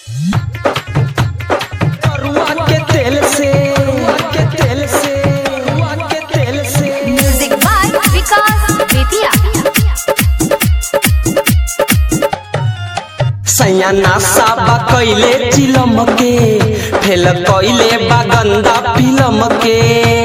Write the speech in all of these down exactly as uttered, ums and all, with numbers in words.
करुआ के तेल से के तेल से के तेल से म्यूजिक बाय विकास बेतिया। सैया नासा बा कइले चिलम के फेल कइले बा गंदा फिल्म के।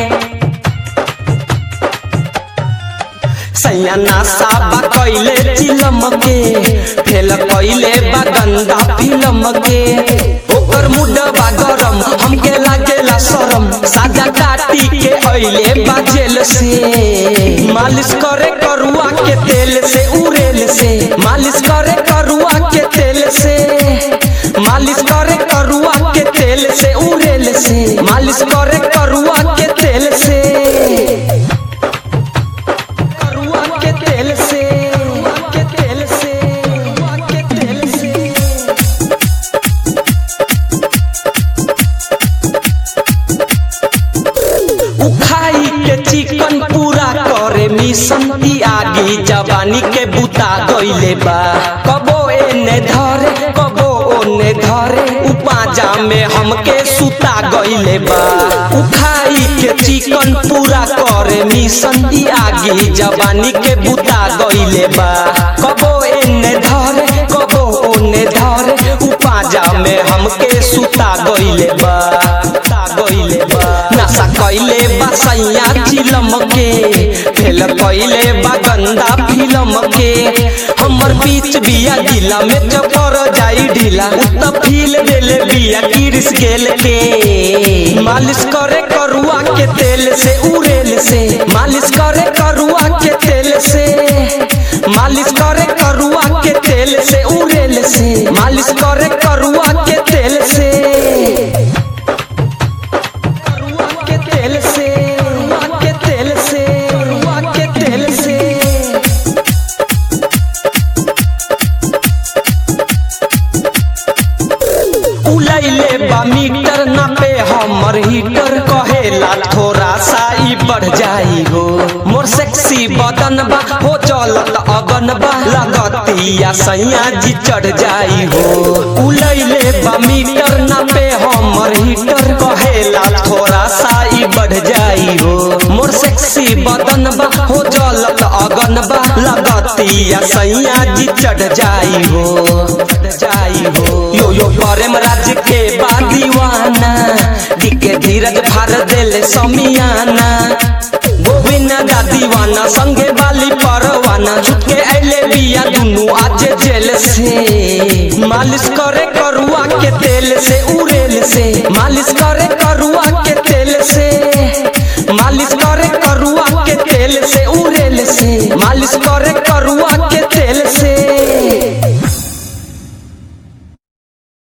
सैया नासा बा कइले चिलम के फेल कइले बा गंदा फिल्म के। ओकर मुडवा गरम हमके लागेला शरम साजा काटी के अइले बा जेल से। मालिश करे करुआ के तेल से उरेल से मालिश करे करुआ के तेल से मालिश करे करुआ के तेल से उरेल से मालिश करे करुआ के तेल से करुआ के तेल से के तेल से के तेल से उखाई के चिकन पूरा करे मिशन दी आगी जवानी के बुता गइले बा। कबो एने धरे कबो ओने धरे उपाजा में हमके सुता गइले बा। उखाई के चिकन पूरा करे मिशन दी आगी जवानी के बुता गइले बा। कबो एने धरे कबो ओने धरे उपाजा में हमके सुता गइले बा सुता गइले बा। नशा कइले बा सैया चिलम के फेल कइले बा गंदा फिल्म के। हमर बीच बिया जिला में चपर जाई ढीला त फील देले बिया किरिस गेल के। मालिश करे करुआ के तेल से उरेल से मालिश करे करुआ के तेल से मालिश करे करुआ के तेल से उरेल से मालिश करे करुआ के तेल से के तेल से के तेल से के तेल से उलैले बा मीटर नापे हमर हीटर कहेला थोड़ा सा ई बढ़ जाई हो। मोर सेक्सी बदन बा हो चलत अगन बा लगतिया सैया जी चढ़ जाई हो। उलैले बा मीटर नापे हमर हीटर कहेला थोड़ा सा ई बढ़ जाई हो। मोर सेक्सी बदन बा हो चलत अगन बा लगतिया सैया जी चढ़ जाई हो चढ़ जाई हो। यो यो प्रेम राज के बा दीवाना दिके धीरज भर देले समियाना। गोविंद दा दीवाना संगे वाली परवाना झुके अइले बिया दुनु आज जेल से। मालिश करे करुआ के तेल से उरेल से मालिश करे करुआ के तेल से मालिश करे करुआ के तेल से उरेल से मालिश करे करुआ